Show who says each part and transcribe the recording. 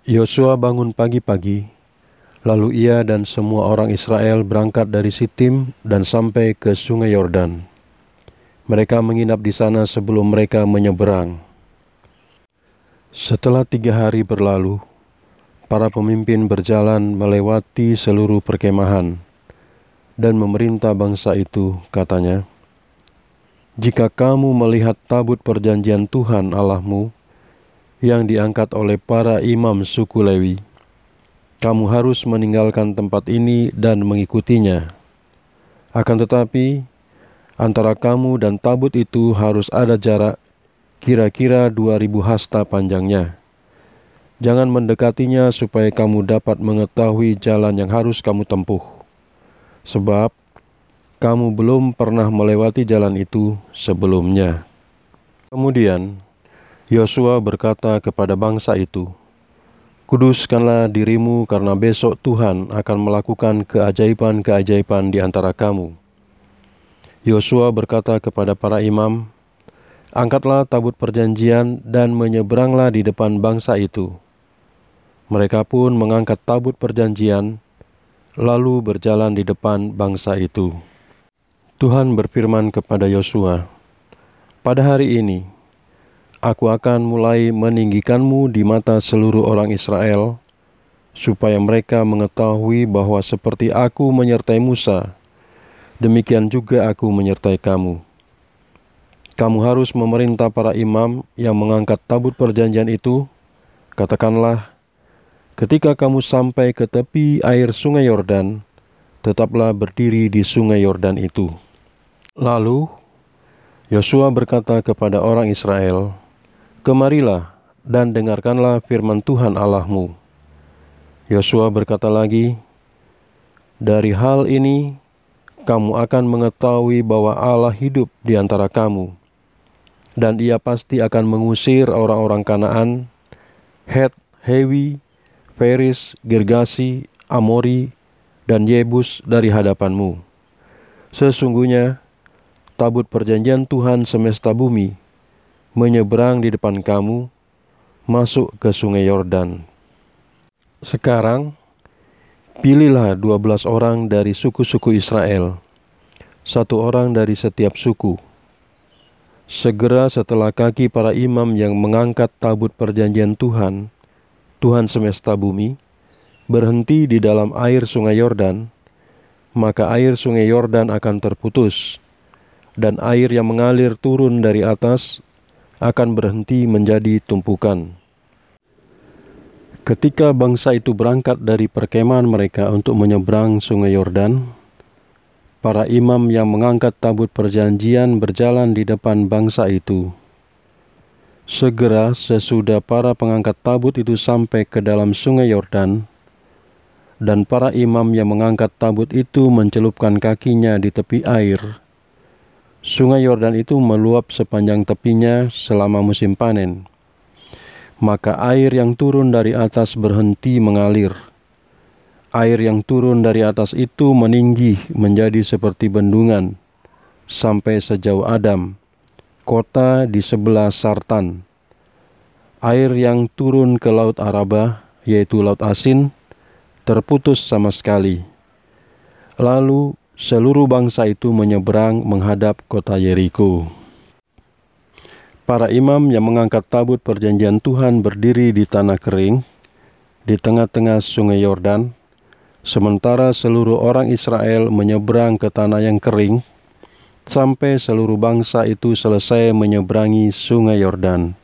Speaker 1: Yosua bangun pagi-pagi, lalu ia dan semua orang Israel berangkat dari Sitim dan sampai ke sungai Yordan. Mereka menginap di sana sebelum mereka menyeberang. Setelah 3 hari berlalu, para pemimpin berjalan melewati seluruh perkemahan dan memerintah bangsa itu, katanya, "Jika kamu melihat tabut perjanjian Tuhan Allahmu yang diangkat oleh para imam suku Lewi, kamu harus meninggalkan tempat ini dan mengikutinya. Akan tetapi, antara kamu dan tabut itu harus ada jarak kira-kira 2000 hasta panjangnya. Jangan mendekatinya supaya kamu dapat mengetahui jalan yang harus kamu tempuh. Sebab kamu belum pernah melewati jalan itu sebelumnya." Kemudian Yosua berkata kepada bangsa itu, "Kuduskanlah dirimu karena besok Tuhan akan melakukan keajaiban-keajaiban di antara kamu." Yosua berkata kepada para imam, "Angkatlah tabut perjanjian dan menyeberanglah di depan bangsa itu." Mereka pun mengangkat tabut perjanjian, lalu berjalan di depan bangsa itu. Tuhan berfirman kepada Yosua, "Pada hari ini, Aku akan mulai meninggikanmu di mata seluruh orang Israel, supaya mereka mengetahui bahwa seperti Aku menyertai Musa, demikian juga Aku menyertai kamu. Kamu harus memerintah para imam yang mengangkat tabut perjanjian itu. Katakanlah, ketika kamu sampai ke tepi air sungai Yordan, tetaplah berdiri di sungai Yordan itu." Lalu Yosua berkata kepada orang Israel, "Kemarilah dan dengarkanlah firman Tuhan Allahmu." Yosua berkata lagi, "Dari hal ini, kamu akan mengetahui bahwa Allah hidup di antara kamu, dan Ia pasti akan mengusir orang-orang Kanaan, Het, Hewi, Feris, Girgasi, Amori, dan Yebus dari hadapanmu. Sesungguhnya, tabut perjanjian Tuhan semesta bumi menyeberang di depan kamu, masuk ke sungai Yordan. Sekarang, pilihlah 12 orang dari suku-suku Israel, 1 orang dari setiap suku. Segera setelah kaki para imam yang mengangkat tabut perjanjian Tuhan, Tuhan semesta bumi, berhenti di dalam air sungai Yordan, maka air sungai Yordan akan terputus, dan air yang mengalir turun dari atas akan berhenti menjadi tumpukan. Ketika bangsa itu berangkat dari perkemahan mereka untuk menyeberang sungai Yordan, para imam yang mengangkat tabut perjanjian berjalan di depan bangsa itu. Segera sesudah para pengangkat tabut itu sampai ke dalam sungai Yordan, dan para imam yang mengangkat tabut itu mencelupkan kakinya di tepi air, sungai Yordan itu meluap sepanjang tepinya selama musim panen. Maka air yang turun dari atas berhenti mengalir. Air yang turun dari atas itu meninggi menjadi seperti bendungan, sampai sejauh Adam, kota di sebelah Sartan. Air yang turun ke Laut Araba, yaitu Laut Asin, terputus sama sekali. Lalu seluruh bangsa itu menyeberang menghadap kota Yeriko. Para imam yang mengangkat tabut perjanjian Tuhan berdiri di tanah kering, di tengah-tengah sungai Yordan, sementara seluruh orang Israel menyeberang ke tanah yang kering, sampai seluruh bangsa itu selesai menyeberangi sungai Yordan.